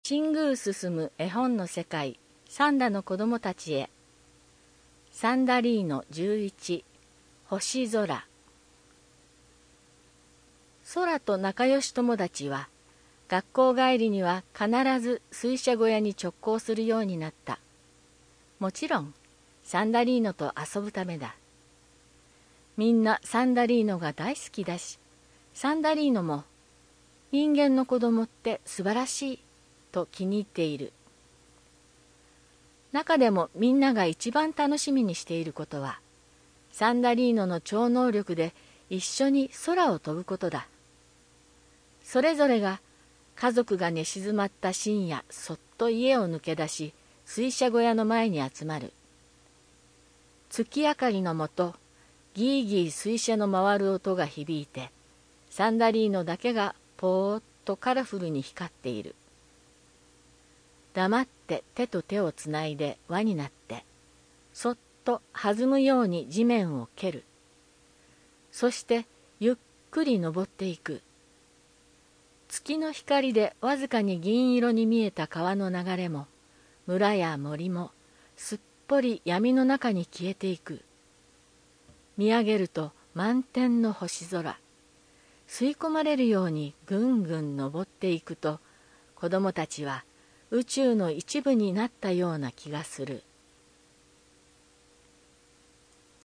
新宮進む絵本の世界、サンダの子供たちへ。サンダリーノ11、星空。空と仲良し友達は、学校帰りには必ず水車小屋に直行するようになった。もちろん、サンダリーノと遊ぶためだ。みんなサンダリーノが大好きだし、サンダリーノも、人間の子供って素晴らしいと気に入っている。中でもみんなが一番楽しみにしていることは、サンダリーノの超能力で一緒に空を飛ぶことだ。それぞれが家族が寝静まった深夜、そっと家を抜け出し、水車小屋の前に集まる。月明かりのもと、ギーギー水車の回る音が響いて、サンダリーノだけがぽーっとカラフルに光っている。黙って手と手をつないで輪になって、そっと弾むように地面を蹴る。そしてゆっくり登っていく。月の光でわずかに銀色に見えた川の流れも、村や森もすっぽり闇の中に消えていく。見上げると満天の星空。吸い込まれるようにぐんぐん登っていくと、子供たちは宇宙の一部になったような気がする。